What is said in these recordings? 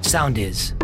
Sound is.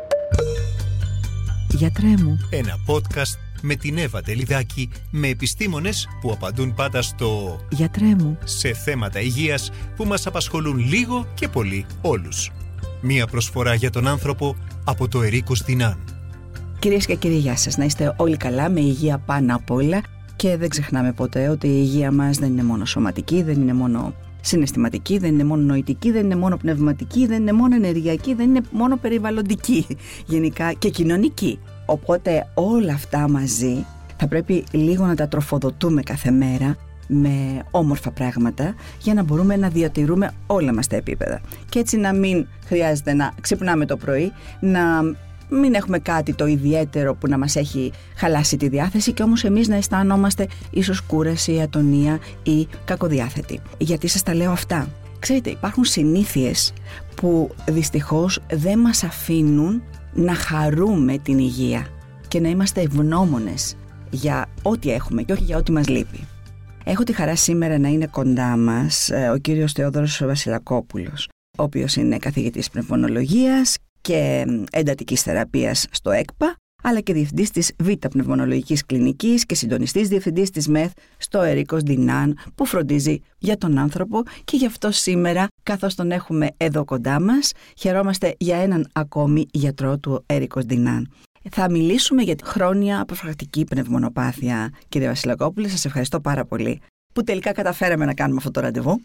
Γιατρέ μου. Ένα podcast με την Εύα Τελιδάκη, με επιστήμονες που απαντούν πάντα στο Γιατρέ μου. σε θέματα υγείας που μας απασχολούν λίγο και πολύ όλους. Μία προσφορά για τον άνθρωπο από το Ερίκος Δινάν. Κυρίες και κύριοι, γεια σας. Να είστε όλοι καλά, με υγεία πάνω απ' όλα. Και δεν ξεχνάμε ποτέ ότι η υγεία μας δεν είναι μόνο σωματική, δεν είναι μόνο συναισθηματική, δεν είναι μόνο νοητική, δεν είναι μόνο πνευματική, δεν είναι μόνο ενεργειακή, δεν είναι μόνο περιβαλλοντική, γενικά και κοινωνική. Οπότε όλα αυτά μαζί θα πρέπει λίγο να τα τροφοδοτούμε κάθε μέρα με όμορφα πράγματα για να μπορούμε να διατηρούμε όλα μας τα επίπεδα. Και έτσι να μην χρειάζεται να ξυπνάμε το πρωί, να μην έχουμε κάτι το ιδιαίτερο που να μας έχει χαλάσει τη διάθεση και όμως εμείς να αισθανόμαστε ίσως κούραση, ατονία ή κακοδιάθετη. Γιατί σας τα λέω αυτά? Ξέρετε, υπάρχουν συνήθειες που δυστυχώς δεν μας αφήνουν να χαρούμε την υγεία και να είμαστε ευγνώμονες για ό,τι έχουμε και όχι για ό,τι μας λείπει. Έχω τη χαρά σήμερα να είναι κοντά μας ο κύριος Θεόδωρος Βασιλακόπουλος, ο οποίος είναι καθηγητής πνευμονολογίας και εντατικής θεραπείας στο ΕΚΠΑ, αλλά και διευθυντής της Β' Πνευμονολογικής Κλινικής και συντονιστής διευθυντής της ΜΕΘ στο Ερίκος Δινάν, που φροντίζει για τον άνθρωπο. Και γι' αυτό σήμερα, καθώς τον έχουμε εδώ κοντά μας, χαιρόμαστε για έναν ακόμη γιατρό του Ερίκος Δινάν. Θα μιλήσουμε για τη χρόνια αποφρακτική πνευμονοπάθεια. Κύριε Βασιλακόπουλε, σας ευχαριστώ πάρα πολύ που τελικά καταφέραμε να κάνουμε αυτό το ραντεβού.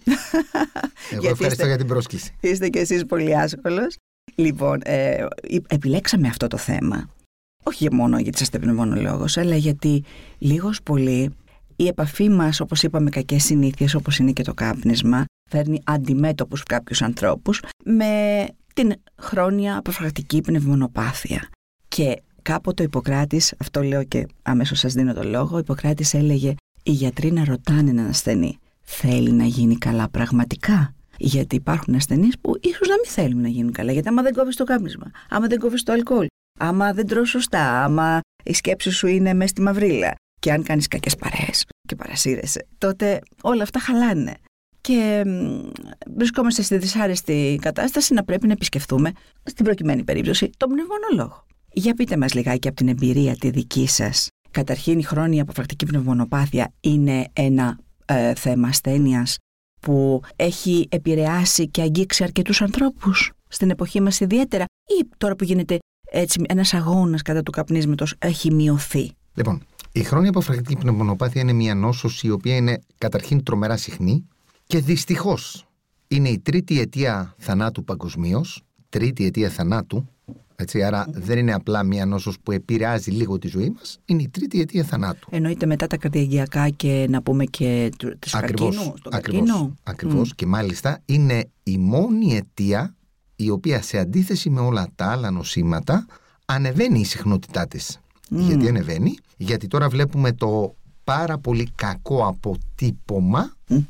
Εγώ ευχαριστώ για την πρόσκληση. Είστε κι εσείς πολύ άσχολος. Λοιπόν, επιλέξαμε αυτό το θέμα, όχι μόνο γιατί είστε πνευμονολόγος, αλλά γιατί λίγος πολύ η επαφή μας, όπως είπαμε, κακές συνήθειες όπως είναι και το κάπνισμα, φέρνει αντιμέτωπους κάποιους ανθρώπους με την χρόνια αποφρακτική πνευμονοπάθεια. Και κάποτε ο Ιπποκράτης, αυτό λέω και αμέσως σας δίνω το λόγο, ο Ιπποκράτης έλεγε: οι γιατροί να ρωτάνε έναν ασθενή, θέλει να γίνει καλά πραγματικά? Γιατί υπάρχουν ασθενείς που ίσως να μην θέλουν να γίνουν καλά. Γιατί άμα δεν κόβεις το κάπνισμα, άμα δεν κόβεις το αλκοόλ, άμα δεν τρως σωστά, άμα η σκέψη σου είναι μέσα στη μαυρίλα, και αν κάνεις κακές παρέες και παρασύρεσαι, τότε όλα αυτά χαλάνε. Και βρισκόμαστε στη δυσάρεστη κατάσταση να πρέπει να επισκεφθούμε, στην προκειμένη περίπτωση, τον πνευμονολόγο. Για πείτε μας λιγάκι από την εμπειρία τη δική σας. Καταρχήν, η χρόνια αποφρακτική πνευμονοπάθεια είναι ένα θέμα ασθένειας που έχει επηρεάσει και αγγίξει αρκετούς ανθρώπους στην εποχή μας ιδιαίτερα, ή τώρα που γίνεται έτσι ένας αγώνας κατά του καπνίσματος έχει μειωθεί? Λοιπόν, η χρόνια αποφρακτική πνευμονοπάθεια είναι μια νόσος η οποία είναι καταρχήν τρομερά συχνή και δυστυχώς είναι η τρίτη αιτία θανάτου παγκοσμίως. Τρίτη αιτία θανάτου. Έτσι, άρα δεν είναι απλά μια νόσος που επηρεάζει λίγο τη ζωή μας, είναι η τρίτη αιτία θανάτου. Εννοείται μετά τα καρδιαγγειακά και να πούμε και του καρκίνου. Ακριβώς. Και μάλιστα είναι η μόνη αιτία η οποία, σε αντίθεση με όλα τα άλλα νοσήματα, ανεβαίνει η συχνότητά της. Γιατί ανεβαίνει? Γιατί τώρα βλέπουμε το πάρα πολύ κακό αποτύπωμα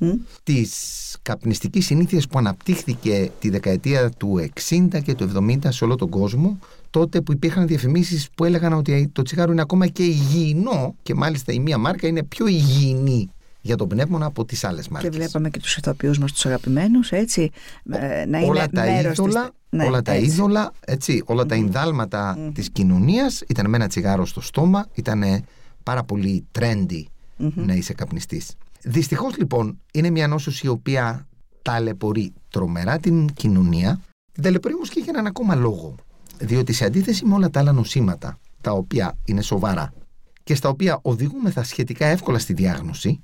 της καπνιστικής συνήθειας που αναπτύχθηκε τη δεκαετία του 60 και του 70 σε όλο τον κόσμο, τότε που υπήρχαν διαφημίσεις που έλεγαν ότι το τσιγάρο είναι ακόμα και υγιεινό, και μάλιστα η μία μάρκα είναι πιο υγιεινή για τον πνεύμονα από τις άλλες μάρκες. Και βλέπαμε και τους ηθοποιούς μας, τους αγαπημένους, έτσι, να όλα είναι τα μέρος είδωλα, της... όλα τα είδωλα, έτσι, όλα τα ενδάλματα της κοινωνίας ήταν με ένα τσιγάρο στο στόμα, ήταν πάρα πολύ trendy να είσαι καπνιστής. Δυστυχώς λοιπόν είναι μια νόσος η οποία ταλαιπωρεί τρομερά την κοινωνία. Την ταλαιπωρεί όμως και για έναν ακόμα λόγο. Διότι σε αντίθεση με όλα τα άλλα νοσήματα, τα οποία είναι σοβαρά και στα οποία οδηγούμεθα σχετικά εύκολα στη διάγνωση,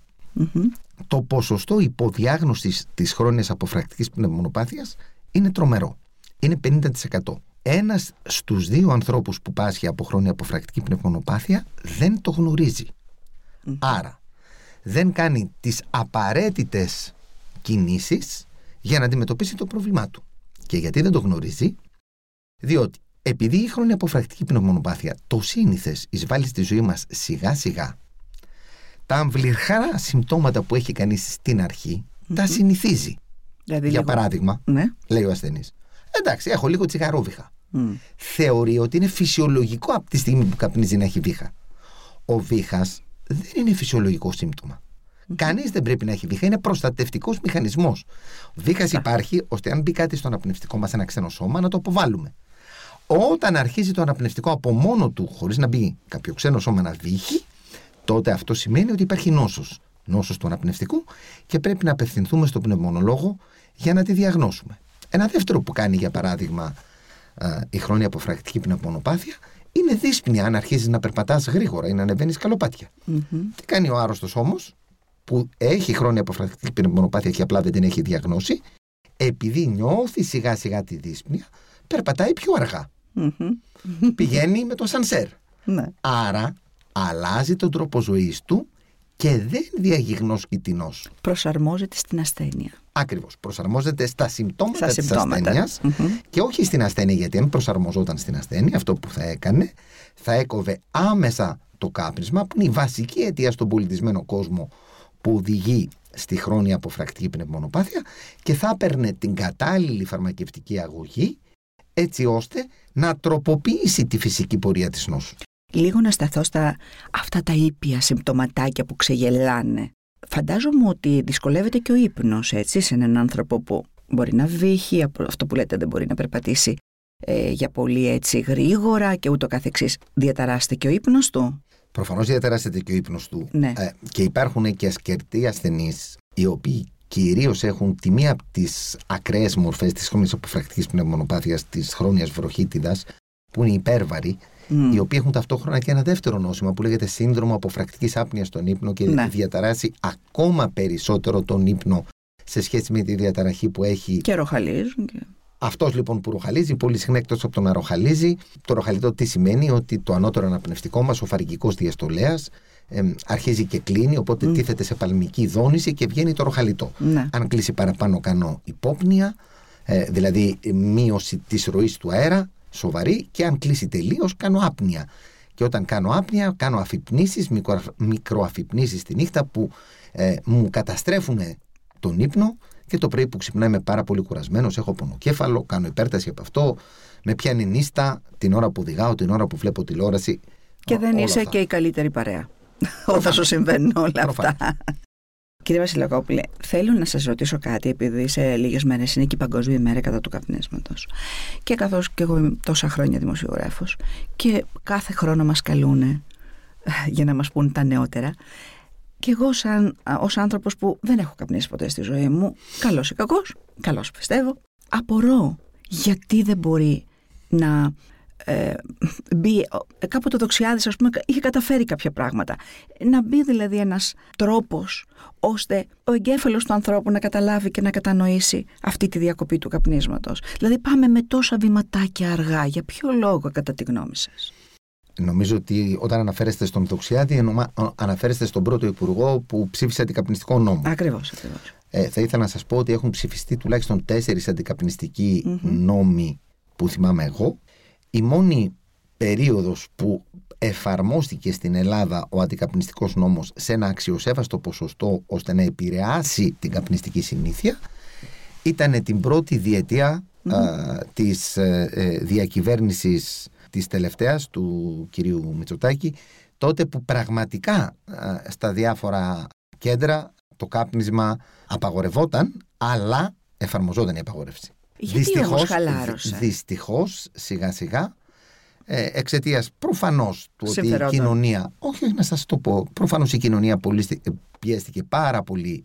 το ποσοστό υποδιάγνωσης της χρόνιας αποφρακτικής πνευμονοπάθειας είναι τρομερό. Είναι 50%. Ένας στους δύο ανθρώπους που πάσχει από χρόνια αποφρακτική πνευμονοπάθεια δεν το γνωρίζει. Άρα δεν κάνει τις απαραίτητες κινήσεις για να αντιμετωπίσει το πρόβλημά του. Και γιατί δεν το γνωρίζει? Διότι επειδή η χρόνια αποφρακτική πνευμονοπάθεια το σύνηθες εισβάλλει στη ζωή μας σιγά σιγά, τα αμβλιχαρά συμπτώματα που έχει κανείς στην αρχή τα συνηθίζει. Δηλαδή, για παράδειγμα, λέει ο ασθενής, εντάξει, έχω λίγο τσιγαρόβιχα. Θεωρεί ότι είναι φυσιολογικό από τη στιγμή που καπνίζει να έχει βήχα. Ο βήχας δεν είναι φυσιολογικό σύμπτωμα. Κανείς δεν πρέπει να έχει βήχα, είναι προστατευτικός μηχανισμός. Ο βήχας υπάρχει ώστε αν μπει κάτι στο αναπνευστικό μας, ένα ξένο σώμα, να το αποβάλουμε. Όταν αρχίζει το αναπνευστικό από μόνο του, χωρίς να μπει κάποιο ξένο σώμα να βύχει, τότε αυτό σημαίνει ότι υπάρχει νόσος του αναπνευστικού και πρέπει να απευθυνθούμε στον πνευμονολόγο για να τη διαγνώσουμε. Ένα δεύτερο που κάνει, για παράδειγμα, η χρόνια αποφρακτική πνευμονοπάθεια είναι δύσπνοια αν αρχίζεις να περπατάς γρήγορα ή να ανεβαίνεις σκαλοπάτια. Τι κάνει ο άρρωστος όμως, που έχει χρόνια αποφρακτική πνευμονοπάθεια και απλά δεν την έχει διαγνώσει, επειδή νιώθει σιγά σιγά τη δύσπνοια, περπατάει πιο αργά. Πηγαίνει με το σανσέρ. Άρα αλλάζει τον τρόπο ζωής του και δεν διαγιγνώσκει την νόσο. Προσαρμόζεται στην ασθένεια. Ακριβώς. Προσαρμόζεται στα συμπτώματα της ασθένειας και όχι στην ασθένεια, γιατί αν προσαρμοζόταν στην ασθένεια, αυτό που θα έκανε, θα έκοβε άμεσα το κάπνισμα, που είναι η βασική αιτία στον πολιτισμένο κόσμο που οδηγεί στη χρόνια αποφρακτική πνευμονοπάθεια, και θα έπαιρνε την κατάλληλη φαρμακευτική αγωγή έτσι ώστε να τροποποιήσει τη φυσική πορεία της νόσου. Λίγο να σταθώ στα αυτά τα ήπια συμπτωματάκια που ξεγελάνε. Φαντάζομαι ότι δυσκολεύεται και ο ύπνος, έτσι, σε έναν άνθρωπο που μπορεί να βύχει, αυτό που λέτε δεν μπορεί να περπατήσει για πολύ έτσι γρήγορα και ούτω καθεξής. Διαταράσσεται και ο ύπνος του. Προφανώς διαταράσσεται και ο ύπνος του. Ναι. Και υπάρχουν και ασκερτοί ασθενείς, οι οποίοι κυρίως έχουν τη μία από τις ακραίες μορφές της χρόνιας αποφρακτικής πνευμονοπάθειας, της χρόνιας βροχίτιδας, που είναι υπέρβαροι, οι οποίοι έχουν ταυτόχρονα και ένα δεύτερο νόσημα που λέγεται σύνδρομο αποφρακτικής άπνοιας στον ύπνο και διαταράσσει ακόμα περισσότερο τον ύπνο σε σχέση με τη διαταραχή που έχει. Και ροχαλίζουν. Αυτός λοιπόν που ροχαλίζει, πολύ συχνά εκτός από το να ροχαλίζει, το ροχαλιτό τι σημαίνει? Ότι το ανώτερο αναπνευστικό μας, ο φαρυγγικός διαστολέας, αρχίζει και κλείνει, οπότε τίθεται σε παλμική δόνηση και βγαίνει το ροχαλιτό. Αν κλείσει παραπάνω, κάνω υπόπνοια, δηλαδή μείωση της ροής του αέρα, σοβαρή, και αν κλείσει τελείως, κάνω άπνοια. Και όταν κάνω άπνοια, κάνω αφυπνήσεις, μικροαφυπνήσεις τη νύχτα που μου καταστρέφουν τον ύπνο, και το πρωί που ξυπνάω είμαι πάρα πολύ κουρασμένος, έχω πονοκέφαλο, κάνω υπέρταση από αυτό, με πιάνει νύστα την ώρα που οδηγάω, την ώρα που βλέπω τηλεόραση. Και δεν είσαι αυτά. Και η καλύτερη παρέα όταν σου συμβαίνουν όλα αυτά. Κύριε Βασιλακόπουλε, θέλω να σας ρωτήσω κάτι, επειδή σε λίγες μέρες είναι και η Παγκόσμια ημέρα κατά του καπνίσματος. Και καθώς και εγώ είμαι τόσα χρόνια δημοσιογράφος και κάθε χρόνο μας καλούνε για να μας πούν τα νεότερα. Και εγώ ως άνθρωπος που δεν έχω καπνίσει ποτέ στη ζωή μου, καλός ή κακός, καλός πιστεύω, απορώ γιατί δεν μπορεί να μπει, κάποτε ο Δοξιάδης ας πούμε είχε καταφέρει κάποια πράγματα, να μπει δηλαδή ένας τρόπος ώστε ο εγκέφαλος του ανθρώπου να καταλάβει και να κατανοήσει αυτή τη διακοπή του καπνίσματος. Δηλαδή πάμε με τόσα βηματάκια αργά, για ποιο λόγο κατά τη γνώμη σας? Νομίζω ότι όταν αναφέρεστε στον Δοξιάδη, αναφέρεστε στον πρώτο υπουργό που ψήφισε αντικαπνιστικό νόμο. Ακριβώς. Θα ήθελα να σας πω ότι έχουν ψηφιστεί τουλάχιστον 4 αντικαπνιστικοί νόμοι που θυμάμαι εγώ. Η μόνη περίοδος που εφαρμόστηκε στην Ελλάδα ο αντικαπνιστικός νόμος σε ένα αξιοσέβαστο ποσοστό ώστε να επηρεάσει την καπνιστική συνήθεια ήταν την πρώτη διετία της διακυβέρνησης της τελευταίας του κυρίου Μητσοτάκη, τότε που πραγματικά στα διάφορα κέντρα το κάπνισμα απαγορευόταν, αλλά εφαρμοζόταν η απαγόρευση. Γιατί όμως χαλάρωσε? Δυστυχώς σιγά σιγά, εξαιτίας προφανώς του ότι η κοινωνία, όχι να σας το πω, προφανώς η κοινωνία πιέστηκε πάρα πολύ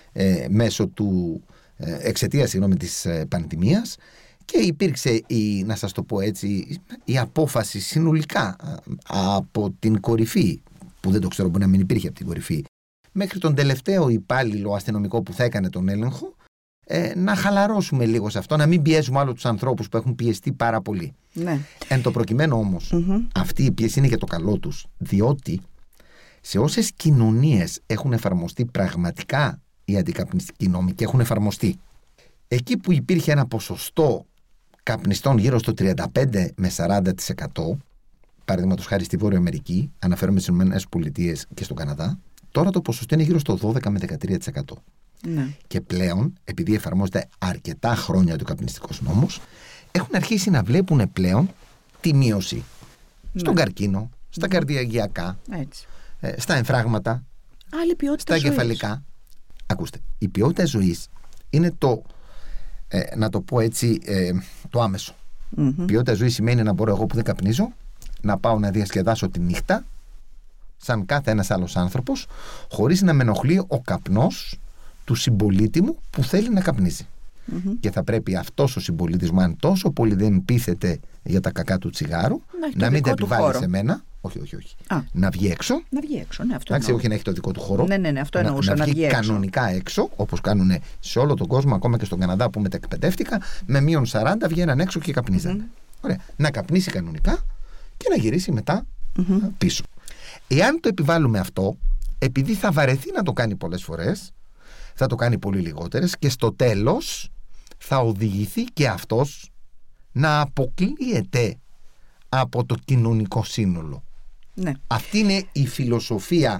μέσω του εξαιτίας της πανδημίας, και υπήρξε να σας το πω έτσι, η απόφαση συνολικά από την κορυφή, που δεν το ξέρω, μπορεί να μην υπήρχε από την κορυφή, μέχρι τον τελευταίο υπάλληλο αστυνομικό που θα έκανε τον έλεγχο, να χαλαρώσουμε λίγο σε αυτό, να μην πιέζουμε άλλο τους ανθρώπους που έχουν πιεστεί πάρα πολύ. Ναι. Εν το προκειμένου όμως, αυτή η πίεση είναι για το καλό τους, διότι σε όσες κοινωνίες έχουν εφαρμοστεί πραγματικά οι αντικαπνιστικοί νόμοι και έχουν εφαρμοστεί, εκεί που υπήρχε ένα ποσοστό καπνιστών γύρω στο 35 με 40%, παραδείγματος χάρη στη Βόρεια Αμερική, αναφέρομαι στις ΗΠΑ και στον Καναδά, τώρα το ποσοστό είναι γύρω στο 12 με 13%. Ναι. Και πλέον, επειδή εφαρμόζεται αρκετά χρόνια το καπνιστικός νόμος, έχουν αρχίσει να βλέπουν πλέον τη μείωση στον καρκίνο, στα καρδιαγγειακά, στα εμφράγματα, στα εγκεφαλικά. Ακούστε, η ποιότητα ζωής είναι το, να το πω έτσι, το άμεσο. Ποιότητα ζωής σημαίνει να μπορώ εγώ που δεν καπνίζω να πάω να διασκεδάσω τη νύχτα σαν κάθε ένας άλλος άνθρωπος, χωρίς να με ενοχλεί ο καπνός του συμπολίτη μου που θέλει να καπνίζει. Και θα πρέπει αυτός ο συμπολίτης μου, αν τόσο πολύ δεν πείθεται για τα κακά του τσιγάρου, να μην τα επιβάλλει σε μένα. Όχι. Να βγει έξω. Να βγει έξω, ναι, αυτό εντάξει, όχι να έχει το δικό του χώρο. Ναι, αυτό εννοούσα. Να βγει κανονικά έξω, όπως κάνουν σε όλο τον κόσμο, ακόμα και στον Καναδά που μεταεκπαιδεύτηκα, με -40 βγαίναν έξω και καπνίζανε. Ωραία. Να καπνίσει κανονικά και να γυρίσει μετά πίσω. Εάν το επιβάλλουμε αυτό, επειδή θα βαρεθεί να το κάνει πολλές φορές, θα το κάνει πολύ λιγότερες και στο τέλος θα οδηγηθεί και αυτός να αποκλείεται από το κοινωνικό σύνολο. Ναι. Αυτή είναι η φιλοσοφία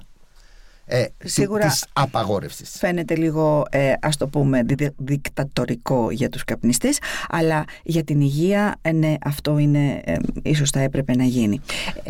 της απαγόρευσης. Φαίνεται λίγο, ας το πούμε, δικτατορικό για τους καπνιστές, αλλά για την υγεία, ναι, αυτό είναι, ίσως θα έπρεπε να γίνει.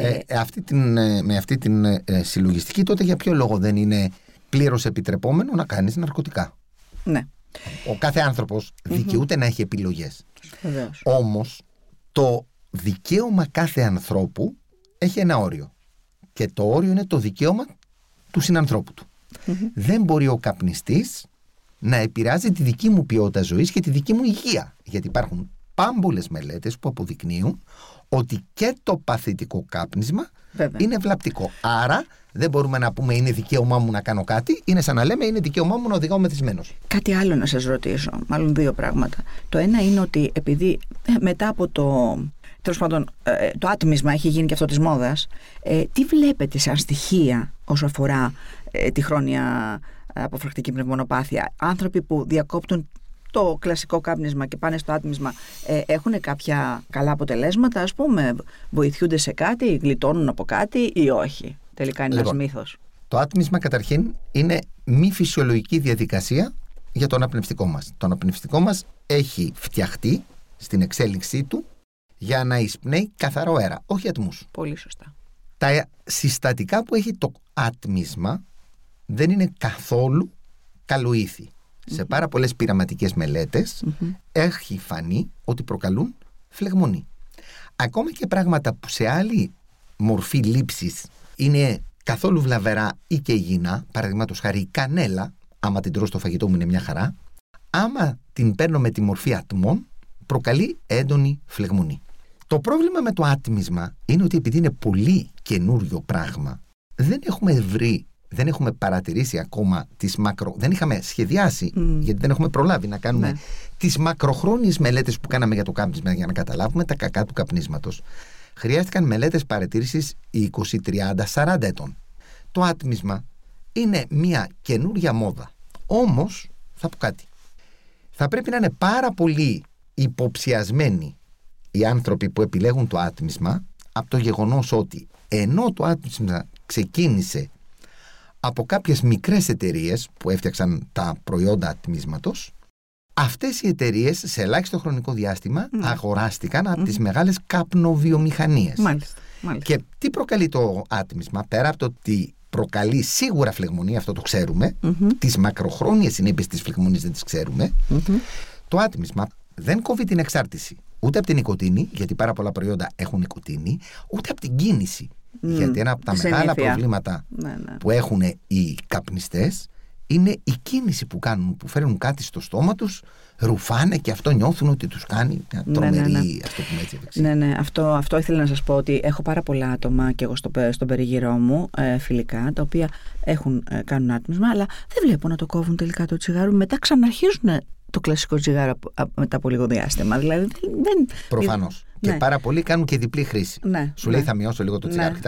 Με αυτή την συλλογιστική, τότε για ποιο λόγο δεν είναι πλήρως επιτρεπόμενο να κάνεις ναρκωτικά? Ναι. Ο κάθε άνθρωπος δικαιούται να έχει επιλογές. Βεβαίως. Όμως το δικαίωμα κάθε ανθρώπου έχει ένα όριο. Και το όριο είναι το δικαίωμα του συνανθρώπου του. Δεν μπορεί ο καπνιστής να επηρεάζει τη δική μου ποιότητα ζωής και τη δική μου υγεία. Γιατί υπάρχουν πάμπολες μελέτες που αποδεικνύουν ότι και το παθητικό κάπνισμα είναι βλαπτικό. Άρα δεν μπορούμε να πούμε είναι δικαίωμά μου να κάνω κάτι, είναι σαν να λέμε είναι δικαίωμά μου να οδηγάω μεθυσμένος. Κάτι άλλο να σας ρωτήσω, μάλλον δύο πράγματα. Το ένα είναι ότι επειδή μετά από τέλος πάντων, το άτμισμα έχει γίνει και αυτό της μόδας, τι βλέπετε σαν στοιχεία όσο αφορά τη χρόνια αποφρακτική πνευμονοπάθεια? Άνθρωποι που διακόπτουν το κλασικό κάπνισμα και πάνε στο άτμισμα, έχουν κάποια καλά αποτελέσματα, ας πούμε, βοηθούνται σε κάτι, γλιτώνουν από κάτι ή όχι? Τελικά είναι ένας μύθος. Το άτμισμα καταρχήν είναι μη φυσιολογική διαδικασία για το αναπνευστικό μας. Το αναπνευστικό μας έχει φτιαχτεί στην εξέλιξή του για να εισπνέει καθαρό αέρα, όχι ατμούς. Πολύ σωστά. Τα συστατικά που έχει το άτμισμα δεν είναι καθόλου καλοήθη. Σε πάρα πολλές πειραματικές μελέτες έχει φανεί ότι προκαλούν φλεγμονή. Ακόμα και πράγματα που σε άλλη μορφή λήψης είναι καθόλου βλαβερά ή και υγιεινά, παραδείγματος χάρη η κανέλα, άμα την τρώω στο φαγητό μου είναι μια χαρά, άμα την παίρνω με τη μορφή ατμών, προκαλεί έντονη φλεγμονή. Το πρόβλημα με το άτμισμα είναι ότι επειδή είναι πολύ καινούριο πράγμα, δεν έχουμε παρατηρήσει ακόμα δεν είχαμε σχεδιάσει, γιατί δεν έχουμε προλάβει να κάνουμε τις μακροχρόνιες μελέτες που κάναμε για το κάπνισμα για να καταλάβουμε τα κακά του καπνίσματος. Χρειάστηκαν μελέτες παρατήρησης 20, 30, 40 ετών. Το άτμισμα είναι μια καινούρια μόδα. Όμως, θα πω κάτι. Θα πρέπει να είναι πάρα πολύ υποψιασμένοι οι άνθρωποι που επιλέγουν το άτμισμα από το γεγονός ότι ενώ το άτμισμα ξεκίνησε από κάποιες μικρές εταιρείες που έφτιαξαν τα προϊόντα ατμίσματος, αυτές οι εταιρείες σε ελάχιστο χρονικό διάστημα αγοράστηκαν από τις μεγάλες καπνοβιομηχανίες. Μάλιστα. Και τι προκαλεί το άτμισμα, πέρα από το ότι προκαλεί σίγουρα φλεγμονή, αυτό το ξέρουμε, τις μακροχρόνιες συνέπειες της φλεγμονής δεν τις ξέρουμε, το άτμισμα δεν κόβει την εξάρτηση ούτε από την νοικοτήνη, γιατί πάρα πολλά προϊόντα έχουν νοικοτήνη, ούτε από την κίνηση. Γιατί ένα από τα μεγάλα προβλήματα που έχουν οι καπνιστές είναι η κίνηση που κάνουν, που φέρνουν κάτι στο στόμα τους, ρουφάνε και αυτό νιώθουν ότι τους κάνει μια τρομερή, ας το πούμε έτσι, ευεξία. Ναι, αυτό ήθελα να σας πω, ότι έχω πάρα πολλά άτομα και εγώ στον περίγυρό μου, φιλικά, τα οποία κάνουν άτμισμα, αλλά δεν βλέπω να το κόβουν τελικά το τσιγάρο, μετά ξαναρχίζουν το κλασικό τσιγάρο μετά από λίγο διάστημα. Δηλαδή προφανώς. Και πάρα πολλοί κάνουν και διπλή χρήση. Σου λέει θα μειώσω λίγο το τσιγάρο.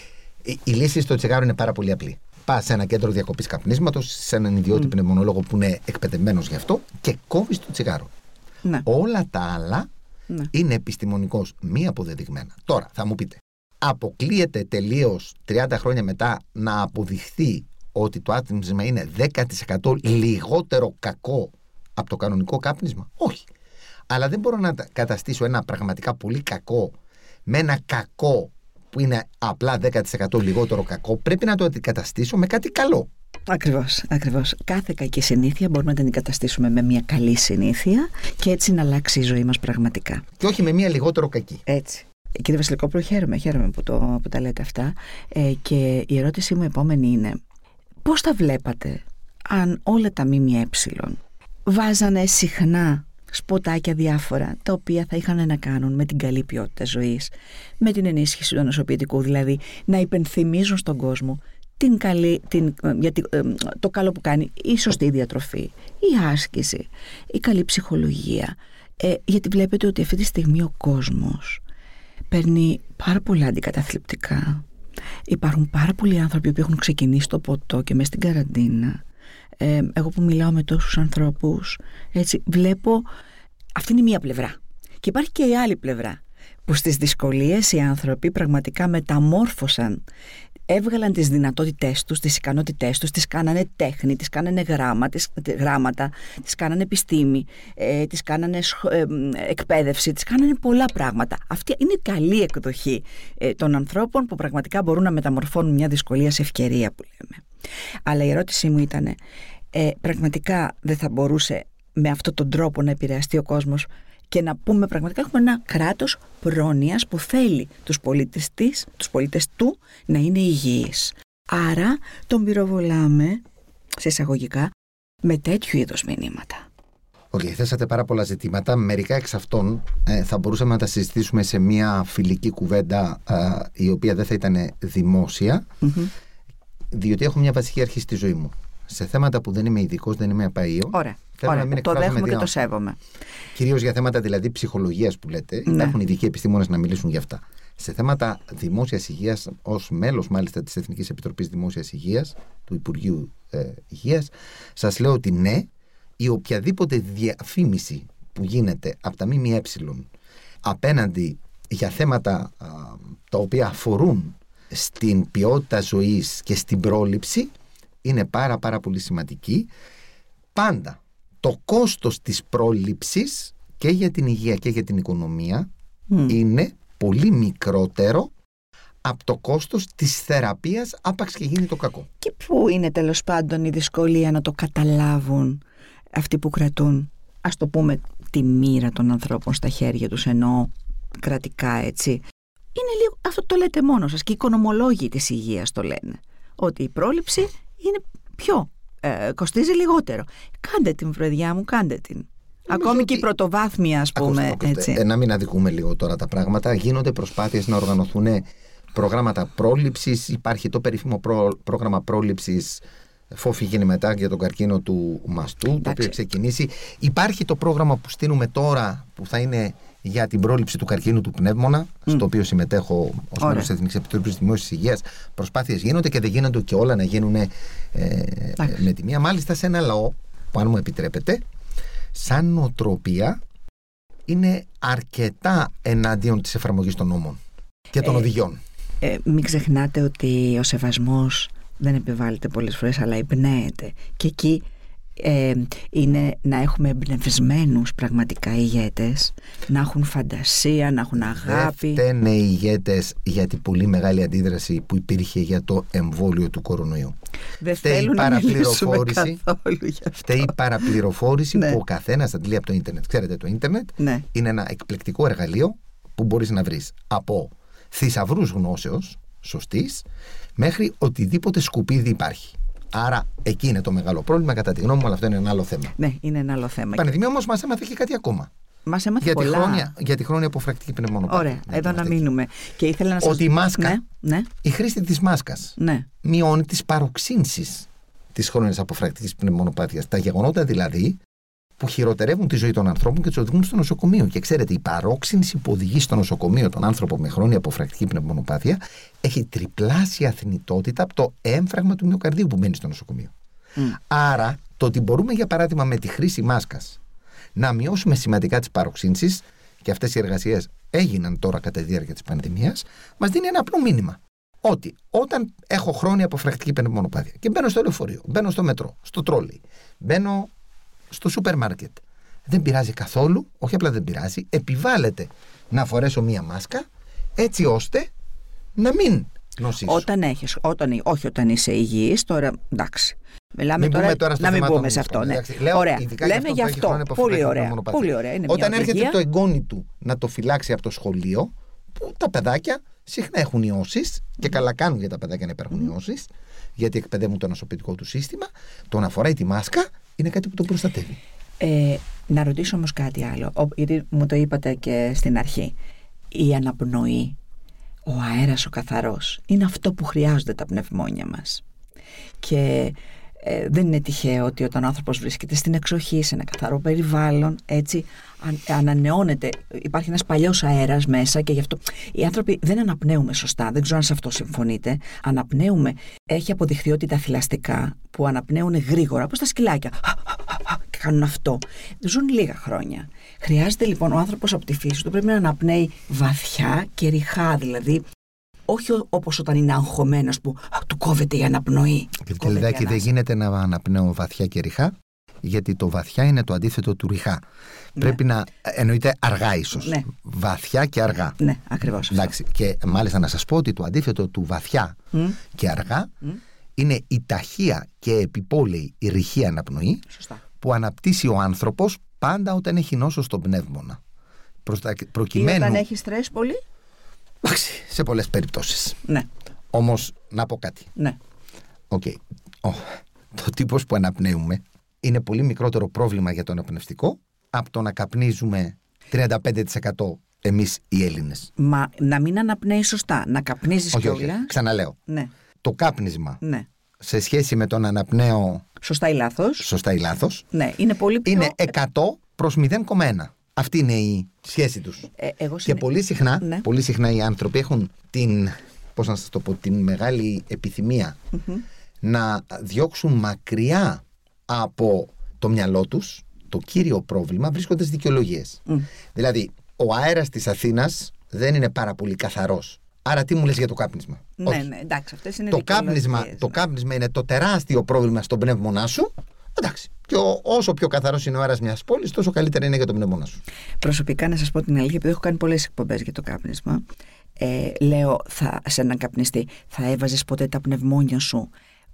Η λύση στο τσιγάρο είναι πάρα πολύ απλή. Πας σε ένα κέντρο διακοπής καπνίσματος, σε έναν ιδιώτη πνευμονολόγο που είναι εκπαιδευμένος γι' αυτό και κόβεις το τσιγάρο. Όλα τα άλλα είναι επιστημονικώς μη αποδεδειγμένα. Τώρα θα μου πείτε, αποκλείεται τελείως 30 χρόνια μετά να αποδειχθεί ότι το άτμισμα είναι 10% λιγότερο κακό από το κανονικό κάπνισμα? Όχι. Αλλά δεν μπορώ να καταστήσω ένα πραγματικά πολύ κακό με ένα κακό που είναι απλά 10% λιγότερο κακό. Πρέπει να το αντικαταστήσω με κάτι καλό. Ακριβώς. Κάθε κακή συνήθεια μπορούμε να την εγκαταστήσουμε με μια καλή συνήθεια και έτσι να αλλάξει η ζωή μας πραγματικά. Και όχι με μια λιγότερο κακή. Έτσι. Κύριε Βασιλικόπουλο, χαίρομαι που τα λέτε αυτά. Και η ερώτησή μου επόμενη είναι, πώς θα βλέπατε αν όλα τα ΜΜΕ βάζανε συχνά σποτάκια διάφορα, τα οποία θα είχαν να κάνουν με την καλή ποιότητα ζωής, με την ενίσχυση του νοσοποιητικού, δηλαδή να υπενθυμίζουν στον κόσμο το καλό που κάνει η σωστή διατροφή, η άσκηση, η καλή ψυχολογία. Γιατί βλέπετε ότι αυτή τη στιγμή ο κόσμος παίρνει πάρα πολλά αντικαταθλιπτικά. Υπάρχουν πάρα πολλοί άνθρωποι που έχουν ξεκινήσει το ποτό και μέσα στην καραντίνα. Εγώ που μιλάω με τόσους ανθρώπους, έτσι, βλέπω, αυτή είναι η μία πλευρά. Και υπάρχει και η άλλη πλευρά, που στις δυσκολίες οι άνθρωποι πραγματικά μεταμόρφωσαν, έβγαλαν τις δυνατότητές τους, τις ικανότητές τους, τις κάνανε τέχνη, τις κάνανε γράμματα, τις κάνανε επιστήμη, τις κάνανε εκπαίδευση, τις κάνανε πολλά πράγματα. Αυτή είναι η καλή εκδοχή των ανθρώπων που πραγματικά μπορούν να μεταμορφώνουν μια δυσκολία σε ευκαιρία, που λέμε. Αλλά η ερώτησή μου ήταν, πραγματικά δεν θα μπορούσε με αυτόν τον τρόπο να επηρεαστεί ο κόσμος και να πούμε πραγματικά έχουμε ένα κράτος πρόνοιας που θέλει τους πολίτες του να είναι υγιείς. Άρα τον πυροβολάμε, σε εισαγωγικά, με τέτοιου είδους μηνύματα. Θέσατε πάρα πολλά ζητήματα. Μερικά εξ αυτών θα μπορούσαμε να τα συζητήσουμε σε μια φιλική κουβέντα η οποία δεν θα ήταν δημόσια, διότι έχω μια βασική αρχή στη ζωή μου. Σε θέματα που δεν είμαι ειδικός, δεν είμαι απαΐο. Ωραία. Το δέχομαι και το σέβομαι. Κυρίως για θέματα δηλαδή ψυχολογίας που λέτε, υπάρχουν ειδικοί επιστήμονες να μιλήσουν για αυτά. Σε θέματα δημόσιας υγείας, ως μέλος μάλιστα της Εθνικής Επιτροπής Δημόσιας Υγείας, του Υπουργείου Υγείας, σας λέω ότι ναι, η οποιαδήποτε διαφήμιση που γίνεται από τα ΜΜΕ απέναντι για θέματα τα οποία αφορούν στην ποιότητα ζωής και στην πρόληψη είναι πάρα πολύ σημαντική. Πάντα το κόστος της πρόληψης και για την υγεία και για την οικονομία είναι πολύ μικρότερο από το κόστος της θεραπείας άπαξ και γίνει το κακό. Και πού είναι τέλος πάντων η δυσκολία να το καταλάβουν αυτοί που κρατούν, ας το πούμε, τη μοίρα των ανθρώπων στα χέρια τους, ενώ κρατικά, έτσι. Είναι λίγο, αυτό το λέτε μόνο σας, και οι οικονομολόγοι της υγείας το λένε, ότι η πρόληψη είναι πιο κοστίζει λιγότερο. Κάντε την, παιδιά μου, κάντε την. Ακόμη και η πρωτοβάθμια, ας πούμε. Έτσι. Να μην αδικούμε λίγο τώρα τα πράγματα. Γίνονται προσπάθειες να οργανωθούν προγράμματα πρόληψης. Υπάρχει το περίφημο πρόγραμμα πρόληψης Φόφη μετά για τον καρκίνο του μαστού, το οποίο ξεκινήσει. Υπάρχει το πρόγραμμα που στείλουμε τώρα, που θα είναι για την πρόληψη του καρκίνου του πνεύμονα, στο οποίο συμμετέχω ως μέλος της Εθνικής Επιτροπής Δημόσιας Υγείας. Προσπάθειες γίνονται και δεν γίνονται και όλα να γίνουν με τη μία. Μάλιστα σε ένα λαό που, αν μου επιτρέπετε, σαν νοοτροπία είναι αρκετά εναντίον της εφαρμογής των νόμων και των οδηγιών. Μην ξεχνάτε ότι ο σεβασμός δεν επιβάλλεται πολλές φορές, αλλά εμπνέεται. Και εκεί είναι να έχουμε εμπνευσμένους πραγματικά ηγέτες, να έχουν φαντασία, να έχουν αγάπη. Δεν φταίνε οι ηγέτες για την πολύ μεγάλη αντίδραση που υπήρχε για το εμβόλιο του κορονοϊού. Δεν θέλουν να μιλήσουμε καθόλου γι' αυτό. Φταίει η παραπληροφόρηση που ο καθένας αντλεί από το ίντερνετ. Ξέρετε, το ίντερνετ είναι ένα εκπληκτικό εργαλείο που μπορείς να βρεις από θησαυρούς γνώσεως σωστής μέχρι οτιδήποτε σκουπίδι υπάρχει. Άρα εκεί είναι το μεγάλο πρόβλημα, κατά τη γνώμη μου, αλλά αυτό είναι ένα άλλο θέμα. Ναι, είναι ένα άλλο θέμα. Η πανδημία όμως μας έμαθε και κάτι ακόμα. Μας έμαθε πολλά. Για τη χρόνια αποφρακτική πνευμονοπάθεια. Ωραία, εδώ να μείνουμε. Και ήθελα να σας... Ότι η μάσκα, η χρήση της μάσκας μειώνει τις παροξύνσεις της χρόνιας αποφρακτικής πνευμονοπάθειας. Τα γεγονότα δηλαδή που χειροτερεύουν τη ζωή των ανθρώπων και τους οδηγούν στο νοσοκομείο. Και ξέρετε, η παρόξυνση που οδηγεί στο νοσοκομείο τον άνθρωπο με χρόνια αποφρακτική πνευμονοπάθεια έχει τριπλάσια θνητότητα από το έμφραγμα του μυοκαρδίου που μπαίνει στο νοσοκομείο. Άρα, το ότι μπορούμε, για παράδειγμα, με τη χρήση μάσκας να μειώσουμε σημαντικά τις παροξύνσεις, και αυτές οι εργασίες έγιναν τώρα κατά τη διάρκεια της πανδημίας, μας δίνει ένα απλό μήνυμα. Ότι όταν έχω χρόνια αποφρακτική πνευμονοπάθεια και μπαίνω στο λεωφορείο, μπαίνω στο μετρό, στο τρόλι, μπαίνω στο σούπερ μάρκετ, δεν πειράζει καθόλου, όχι απλά δεν πειράζει, επιβάλλεται να φορέσω μία μάσκα έτσι ώστε να μην νοσήσου. Όχι όταν είσαι υγιής, τώρα εντάξει. Μιλάμε να μην πούμε σε αυτό. Ναι. Ωραία. Λέμε γι' αυτό. Πολύ ωραία. Είναι όταν έρχεται το εγγόνι του να το φυλάξει από το σχολείο, που τα παιδάκια συχνά έχουν ιώσεις, και καλά κάνουν για τα παιδάκια να υπάρχουν ιώσεις, γιατί εκπαιδεύουν το νοσοποιητικό του σύστημα, το να φοράει τη μάσκα είναι κάτι που τον προστατεύει. Να ρωτήσω όμως κάτι άλλο, γιατί μου το είπατε και στην αρχή. Η αναπνοή, ο αέρας ο καθαρός, είναι αυτό που χρειάζονται τα πνευμόνια μας. Και δεν είναι τυχαίο ότι όταν ο άνθρωπος βρίσκεται στην εξοχή, σε ένα καθαρό περιβάλλον, έτσι ανανεώνεται, υπάρχει ένας παλιός αέρας μέσα, και γι' αυτό οι άνθρωποι δεν αναπνέουμε σωστά. Δεν ξέρω αν σε αυτό συμφωνείτε. Αναπνέουμε, έχει αποδειχθεί ότι τα θηλαστικά που αναπνέουν γρήγορα, όπως τα σκυλάκια, και κάνουν αυτό, ζουν λίγα χρόνια. Χρειάζεται λοιπόν ο άνθρωπος από τη φύση του πρέπει να αναπνέει βαθιά και ρηχά, δηλαδή όχι όπως όταν είναι αγχωμένος που του κόβεται η αναπνοή. Τελειδάκι, δεν γίνεται να αναπνέω βαθιά και ρηχά, γιατί το βαθιά είναι το αντίθετο του ρηχά. Ναι. Πρέπει να εννοείται αργά ίσως. Ναι. Βαθιά και αργά. Ναι, ακριβώς. Εντάξει, και μάλιστα να σας πω ότι το αντίθετο του βαθιά και αργά είναι η ταχεία και επιπόλαιη η ρηχή αναπνοή. Σωστά. Που αναπτύσσει ο άνθρωπος πάντα όταν έχει νόσο στον πνεύμονα. Προκειμένου... Ή όταν έχει στρες πολύ. Εντάξει, σε πολλές περιπτώσεις. Ναι. Όμως να πω κάτι. Ναι. Okay. Το τύπος που αναπνέουμε είναι πολύ μικρότερο πρόβλημα για το αναπνευστικό από το να καπνίζουμε 35% εμείς οι Έλληνες. Μα να μην αναπνέει σωστά, να καπνίζεις κιόλας. Ξαναλέω. Ναι. Το κάπνισμα, ναι, σε σχέση με τον αναπνέω σωστά ή λάθος, ναι, είναι πολύ πιο... είναι 100 προς 0,1. Αυτή είναι η σχέση τους. Και πολύ συχνά οι άνθρωποι έχουν την μεγάλη επιθυμία να διώξουν μακριά από το μυαλό τους το κύριο πρόβλημα, βρίσκοντας δικαιολογίες. Δηλαδή, ο αέρας της Αθήνας δεν είναι πάρα πολύ καθαρός. Άρα τι μου λες για το κάπνισμα? Ναι, ναι, εντάξει, αυτές είναι το κάπνισμα είναι το τεράστιο πρόβλημα στον πνεύμονά σου. Εντάξει. Και όσο πιο καθαρός είναι ο αέρας μιας πόλης, τόσο καλύτερα είναι για τον πνεύμονά σου. Προσωπικά, να σας πω την αλήθεια, επειδή έχω κάνει πολλές εκπομπές για το κάπνισμα, λέω σε έναν καπνιστή, θα έβαζες ποτέ τα πνευμόνια σου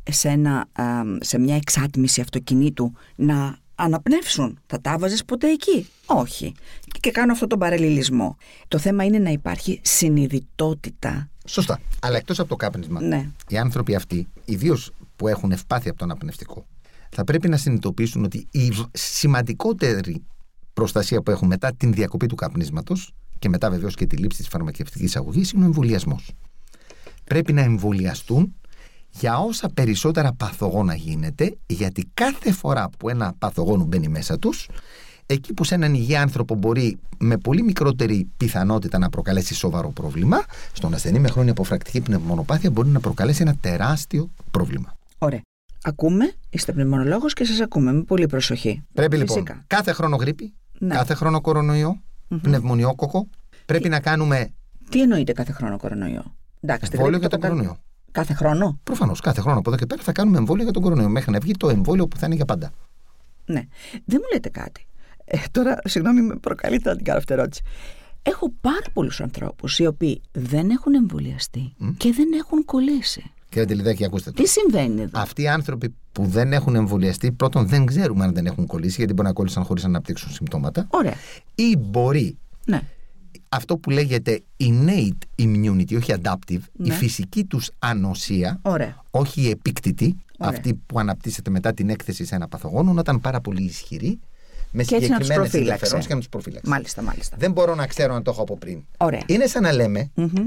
σε μια εξάτμιση αυτοκινήτου να αναπνεύσουν? Θα τα έβαζες ποτέ εκεί? Όχι. Και κάνω αυτόν τον παραλληλισμό. Το θέμα είναι να υπάρχει συνειδητότητα. Σωστά. Αλλά εκτός από το κάπνισμα, ναι, οι άνθρωποι αυτοί, ιδίως που έχουν ευπάθεια από το αναπνευστικό, θα πρέπει να συνειδητοποιήσουν ότι η σημαντικότερη προστασία που έχουν μετά την διακοπή του καπνίσματος και μετά βεβαίως και τη λήψη της φαρμακευτικής αγωγής είναι ο εμβολιασμός. Πρέπει να εμβολιαστούν για όσα περισσότερα παθογόνα γίνεται, γιατί κάθε φορά που ένα παθογόνο μπαίνει μέσα τους, εκεί που σε έναν υγιή άνθρωπο μπορεί με πολύ μικρότερη πιθανότητα να προκαλέσει σοβαρό πρόβλημα, στον ασθενή με χρόνια αποφρακτική πνευμονοπάθεια μπορεί να προκαλέσει ένα τεράστιο πρόβλημα. Ωραία. Ακούμε, είστε πνευμονολόγος και σας ακούμε με πολύ προσοχή. Πρέπει λοιπόν κάθε χρόνο γρίπη, ναι, κάθε χρόνο κορονοϊό, πνευμονιόκοκο, πρέπει να κάνουμε. Τι εννοείται κάθε χρόνο κορονοϊό? Εντάξει, εμβόλιο για τον κορονοϊό. Κάθε χρόνο? Προφανώς, κάθε χρόνο από εδώ και πέρα θα κάνουμε εμβόλιο για τον κορονοϊό, μέχρι να βγει το εμβόλιο που θα είναι για πάντα. Ναι. Δεν μου λέτε κάτι. Τώρα, συγγνώμη, με προκαλείτε να την κάνω αυτή ερώτηση. Έχω πάρα πολλούς ανθρώπους οι οποίοι δεν έχουν εμβολιαστεί και δεν έχουν κολλήσει. Κύριε Τελειδάκη, ακούστε το. Τι συμβαίνει εδώ? Αυτοί οι άνθρωποι που δεν έχουν εμβολιαστεί, πρώτον δεν ξέρουμε αν δεν έχουν κολλήσει, γιατί μπορεί να κόλλησαν χωρίς να αναπτύξουν συμπτώματα. Ωραία. Ή μπορεί. Ναι. Αυτό που λέγεται innate immunity, όχι adaptive, ναι, η φυσική τους ανοσία, ωραία, όχι η επίκτητη, ωραία, αυτή που αναπτύσσεται μετά την έκθεση σε ένα παθογόνο, να ήταν πάρα πολύ ισχυρή, με συγκεκριμένες ενδιαφερόνσεις και να τους προφύλαξε. Μάλιστα, μάλιστα. Δεν μπορώ να ξέρω αν το έχω από πριν. Ωραία. Είναι σαν να λέμε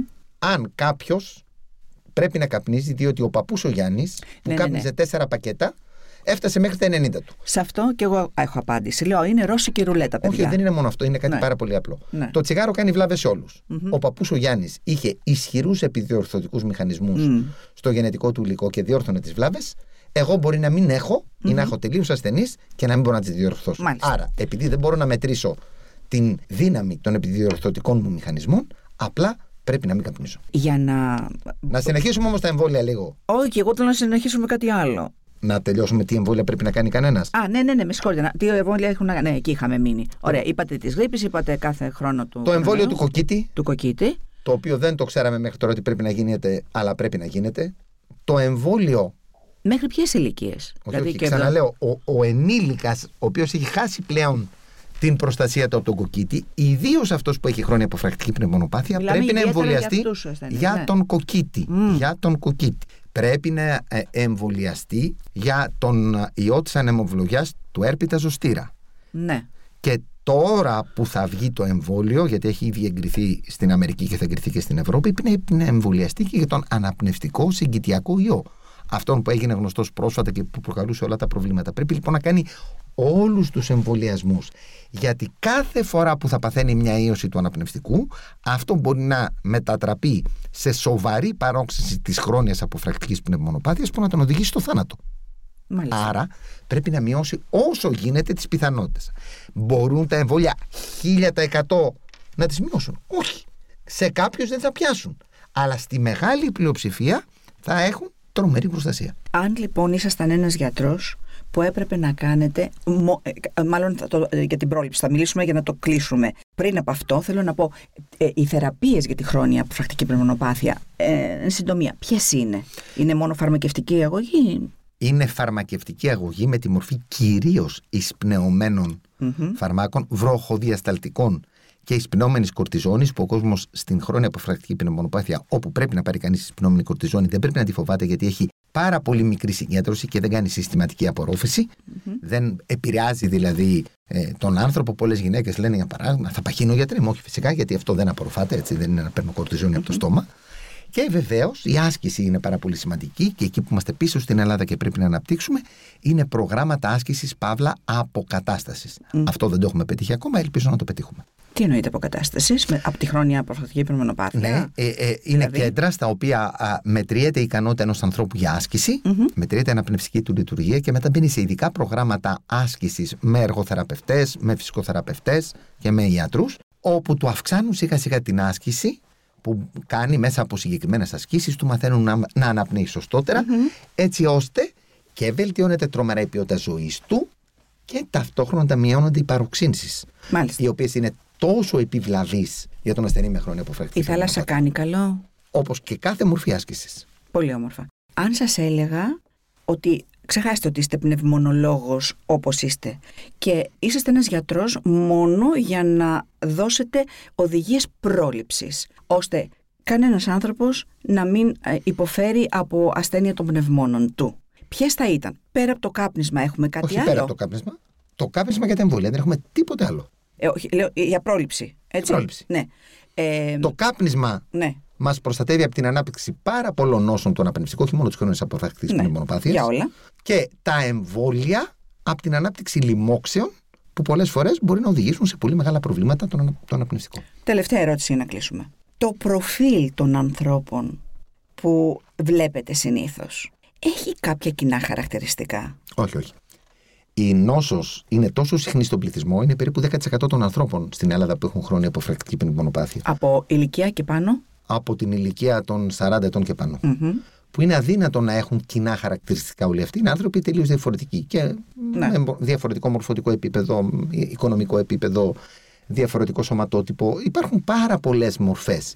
αν κάποιος πρέπει να καπνίζει, διότι ο παππούς ο Γιάννης, που κάπνιζε 4 πακέτα, έφτασε μέχρι τα 90 του. Σε αυτό και εγώ έχω απάντηση. Λέω, είναι ρώσικη ρουλέτα, παιδιά. Όχι, δεν είναι μόνο αυτό, είναι κάτι πάρα πολύ απλό. Ναι. Το τσιγάρο κάνει βλάβες σε όλους. Ο παππούς ο Γιάννης είχε ισχυρούς επιδιορθωτικούς μηχανισμούς στο γενετικό του υλικό και διόρθωνε τις βλάβες. Εγώ μπορεί να μην έχω ή να έχω τελείως ασθενείς και να μην μπορώ να τις διορθώσω. Μάλιστα. Άρα, επειδή δεν μπορώ να μετρήσω την δύναμη των επιδιορθωτικών μου μηχανισμών, απλά πρέπει να μην καπνίσω. Για να συνεχίσουμε όμως τα εμβόλια λίγο. Όχι, εγώ θέλω να συνεχίσουμε κάτι άλλο. Να τελειώσουμε τι εμβόλια πρέπει να κάνει κανένας. Ναι, με συγχωρείτε. Τι εμβόλια έχουν να κάνει? Ναι, εκεί είχαμε μείνει. Ωραία, είπατε της γρίπης, είπατε κάθε χρόνο του. Το εμβόλιο του κοκκίτη. Του κοκκίτη. το οποίο δεν το ξέραμε μέχρι τώρα ότι πρέπει να γίνεται, αλλά πρέπει να γίνεται. Το εμβόλιο. Μέχρι ποιες ηλικίες? Όχι, ξαναλέω, ο ενήλικας, ο οποίος έχει χάσει πλέον την προστασία του από τον κοκκίτη, ιδίως αυτός που έχει χρόνια αποφρακτική πνευμονοπάθεια, πρέπει να εμβολιαστεί για τον κοκκίτη. Για τον κοκκίτη. Πρέπει να εμβολιαστεί για τον ιό της ανεμοβλογιάς του έρπιτα ζωστήρα. Ναι. Και τώρα που θα βγει το εμβόλιο, γιατί έχει ήδη εγκριθεί στην Αμερική και θα εγκριθεί και στην Ευρώπη, πρέπει να εμβολιαστεί και για τον αναπνευστικό συγκητιακό ιό. Αυτόν που έγινε γνωστός πρόσφατα και που προκαλούσε όλα τα προβλήματα. Πρέπει λοιπόν να κάνει όλους τους εμβολιασμούς. Γιατί κάθε φορά που θα παθαίνει μια ίωση του αναπνευστικού, αυτό μπορεί να μετατραπεί σε σοβαρή παρόξυνση της χρόνιας αποφρακτικής πνευμονοπάθειας που να τον οδηγήσει στο θάνατο. Μάλιστα. Άρα πρέπει να μειώσει όσο γίνεται τις πιθανότητες. Μπορούν τα εμβόλια 1000% να τις μειώσουν? Όχι. Σε κάποιους δεν θα πιάσουν. Αλλά στη μεγάλη πλειοψηφία θα έχουν τρομερή προστασία. Αν λοιπόν ήσασταν ένας γιατρός που έπρεπε να κάνετε, μάλλον για την πρόληψη θα μιλήσουμε για να το κλείσουμε. Πριν από αυτό θέλω να πω, οι θεραπείες για τη χρόνια αποφρακτική πνευμονοπάθεια, εν συντομία, ποιες είναι? Είναι μόνο φαρμακευτική αγωγή? Είναι φαρμακευτική αγωγή με τη μορφή κυρίως εισπνεωμένων φαρμάκων, βροχοδιασταλτικών και εισπνεόμενης κορτιζόνης, που ο κόσμος στην χρόνια αποφρακτική πνευμονοπάθεια, όπου πρέπει να πάρει κανείς εισπνεόμενη κορτιζόνη, δεν πρέπει να τη φοβάται, γιατί έχει πάρα πολύ μικρή συγκέντρωση και δεν κάνει συστηματική απορρόφηση. Δεν επηρεάζει δηλαδή τον άνθρωπο. Πολλές γυναίκες λένε, για παράδειγμα, θα παχύνω γιατρέ μου? Όχι, φυσικά, γιατί αυτό δεν απορροφάται, έτσι, δεν είναι να παίρνω κορτιζόνη από το στόμα. Και βεβαίως η άσκηση είναι πάρα πολύ σημαντική, και εκεί που είμαστε πίσω στην Ελλάδα και πρέπει να αναπτύξουμε είναι προγράμματα άσκησης παύλα αποκατάστασης. Αυτό δεν το έχουμε πετύχει ακόμα, ελπίζω να το πετύχουμε. Τι εννοείται αποκατάστασης? Από τη χρόνια αποφρακτική πνευμονοπάθεια? Ναι, είναι κέντρα στα οποία μετριέται η ικανότητα ενός ανθρώπου για άσκηση, μετριέται η αναπνευστική του λειτουργία και μετά μπαίνει σε ειδικά προγράμματα άσκησης με εργοθεραπευτές, με φυσικοθεραπευτές και με ιατρούς, όπου του αυξάνουν σιγά σιγά την άσκηση που κάνει μέσα από συγκεκριμένες ασκήσεις, του μαθαίνουν να αναπνέει σωστότερα, έτσι ώστε και βελτιώνεται τρομερά η ποιότητα ζωής του και ταυτόχρονα μειώνονται οι παροξύνσεις, οι οποίες είναι τόσο επιβλαβείς για τον ασθενή με χρόνια αποφρακτική. Η θάλασσα κάνει καλό. Όπως και κάθε μορφή άσκησης. Πολύ όμορφα. Αν σας έλεγα ότι ξεχάσετε ότι είστε πνευμονολόγος όπως είστε και είσαστε ένας γιατρός μόνο για να δώσετε οδηγίες πρόληψης, ώστε κανένας άνθρωπος να μην υποφέρει από ασθένεια των πνευμόνων του, ποιες θα ήταν? Πέρα από το κάπνισμα έχουμε κάτι άλλο? Όχι, πέρα από το κάπνισμα. Το κάπνισμα για τα εμβόλια, δεν έχουμε τίποτε άλλο. Όχι, λέω για πρόληψη. Έτσι. Πρόληψη. Ναι. Το κάπνισμα μας προστατεύει από την ανάπτυξη πάρα πολλών νόσων του αναπνευστικού, όχι μόνο της χρόνιας αποφρακτικής πνευμονοπάθειας. Για όλα. Και τα εμβόλια από την ανάπτυξη λοιμόξεων, που πολλές φορές μπορεί να οδηγήσουν σε πολύ μεγάλα προβλήματα το αναπνευστικό. Τελευταία ερώτηση για να κλείσουμε. Το προφίλ των ανθρώπων που βλέπετε συνήθως έχει κάποια κοινά χαρακτηριστικά? Όχι, όχι. Η νόσος είναι τόσο συχνή στον πληθυσμό, είναι περίπου 10% των ανθρώπων στην Ελλάδα που έχουν χρόνια αποφρακτική πνευμονοπάθεια. Από ηλικία και πάνω? Από την ηλικία των 40 ετών και πάνω. Που είναι αδύνατο να έχουν κοινά χαρακτηριστικά όλοι αυτοί. Είναι άνθρωποι τελείως διαφορετικοί και με διαφορετικό μορφωτικό επίπεδο, οικονομικό επίπεδο, διαφορετικό σωματότυπο. Υπάρχουν πάρα πολλές μορφές.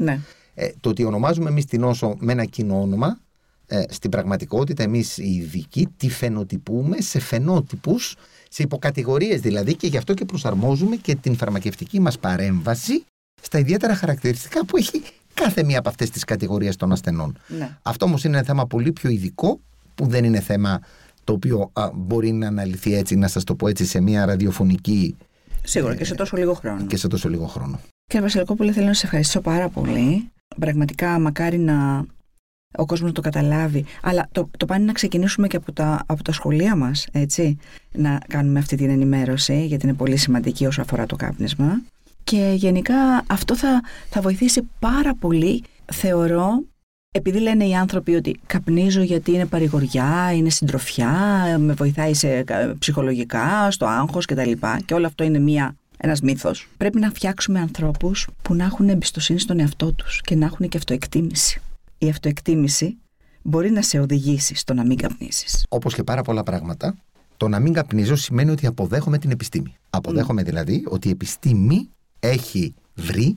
Το ότι ονομάζουμε εμείς την νόσο με ένα κοινό όνομα, στην πραγματικότητα εμείς οι ειδικοί τη φαινοτυπούμε σε φαινότυπους, σε υποκατηγορίες δηλαδή, και γι' αυτό και προσαρμόζουμε και την φαρμακευτική μας παρέμβαση στα ιδιαίτερα χαρακτηριστικά που έχει κάθε μία από αυτές τις κατηγορίες των ασθενών. Αυτό όμως είναι ένα θέμα πολύ πιο ειδικό, που δεν είναι θέμα το οποίο μπορεί να αναλυθεί έτσι, να σας το πω έτσι, σε μία ραδιοφωνική. Σίγουρα και σε τόσο λίγο χρόνο. Και σε τόσο λίγο χρόνο. Κύριε Βασιλακόπουλε, θέλω να σας ευχαριστήσω πάρα πολύ. Πραγματικά μακάρι να ο κόσμος να το καταλάβει. Αλλά το πάνε να ξεκινήσουμε και από τα σχολεία μας, έτσι, να κάνουμε αυτή την ενημέρωση, γιατί είναι πολύ σημαντική όσο αφορά το κάπνισμα. Και γενικά αυτό θα βοηθήσει πάρα πολύ, θεωρώ, επειδή λένε οι άνθρωποι ότι καπνίζω γιατί είναι παρηγοριά, είναι συντροφιά, με βοηθάει ψυχολογικά, στο άγχος κτλ. Και όλο αυτό είναι ένας μύθος. Πρέπει να φτιάξουμε ανθρώπους που να έχουν εμπιστοσύνη στον εαυτό τους και να έχουν και αυτοεκτίμηση. Η αυτοεκτίμηση μπορεί να σε οδηγήσει στο να μην καπνίσεις. Όπως και πάρα πολλά πράγματα, το να μην καπνίζω σημαίνει ότι αποδέχομαι την επιστήμη. Αποδέχομαι δηλαδή ότι η επιστήμη έχει βρει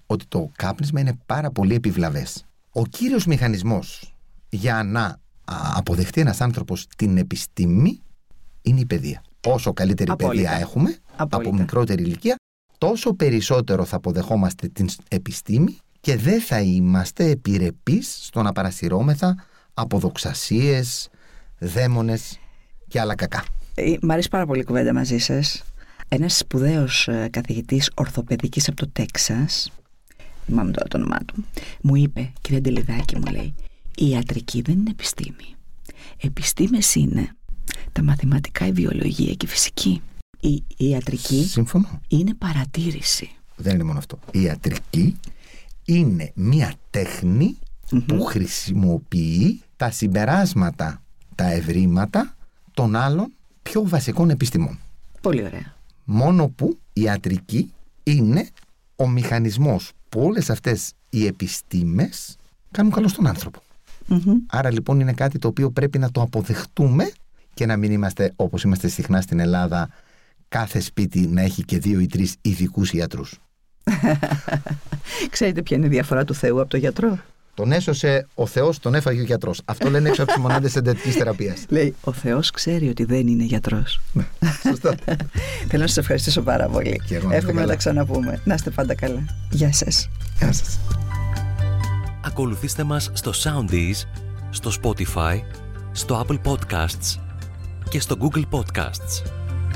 ότι το κάπνισμα είναι πάρα πολύ επιβλαβές. Ο κύριος μηχανισμός για να αποδεχτεί ένας άνθρωπος την επιστήμη είναι η παιδεία. Όσο καλύτερη παιδεία έχουμε, από μικρότερη ηλικία, τόσο περισσότερο θα αποδεχόμαστε την επιστήμη και δεν θα είμαστε επιρρεπείς στο να παρασυρώμεθα από δοξασίες, δαίμονες και άλλα κακά. Μ' αρέσει πάρα πολύ η κουβέντα μαζί σας. Ένας σπουδαίος καθηγητής ορθοπαιδικής από το Τέξας, θυμάμαι τώρα το όνομά του, μου είπε, κύριε Ντελιδάκη, μου λέει, η ιατρική δεν είναι επιστήμη. Επιστήμες είναι τα μαθηματικά, η βιολογία και η φυσική. Η ιατρική Σύμφωνο. είναι παρατήρηση. Δεν είναι μόνο αυτό. Η ιατρική είναι μία τέχνη που χρησιμοποιεί τα συμπεράσματα, τα ευρήματα των άλλων πιο βασικών επιστημών. Πολύ ωραία. Μόνο που η ιατρική είναι ο μηχανισμός που όλες αυτές οι επιστήμες κάνουν καλό στον άνθρωπο. Άρα λοιπόν είναι κάτι το οποίο πρέπει να το αποδεχτούμε και να μην είμαστε, όπως είμαστε συχνά στην Ελλάδα, κάθε σπίτι να έχει και 2 ή 3 ειδικούς ιατρούς. Ξέρετε ποια είναι η διαφορά του Θεού από τον γιατρό? Τον έσωσε ο Θεός, τον έφαγε ο γιατρός. Αυτό λένε έξω από τις μονάδες εντατικής θεραπείας. Λέει, ο Θεός ξέρει ότι δεν είναι γιατρός. Σωστά. Θέλω να σας ευχαριστήσω πάρα πολύ. Εύχομαι να τα ξαναπούμε. Να είστε πάντα καλά. Γεια σας. Γεια σας. Ακολουθήστε μας στο Soundees, στο Spotify, στο Apple Podcasts και στο Google Podcasts.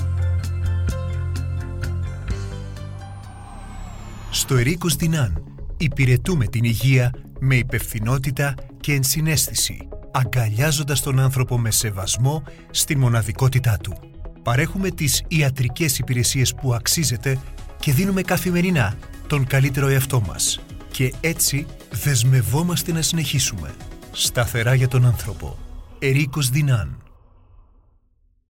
Στο Ερίκος Δινάν υπηρετούμε την υγεία με υπευθυνότητα και ενσυναίσθηση, αγκαλιάζοντας τον άνθρωπο με σεβασμό στη μοναδικότητά του. Παρέχουμε τις ιατρικές υπηρεσίες που αξίζετε και δίνουμε καθημερινά τον καλύτερο εαυτό μας. Και έτσι δεσμευόμαστε να συνεχίσουμε. Σταθερά για τον άνθρωπο. Ερίκος Δινάν.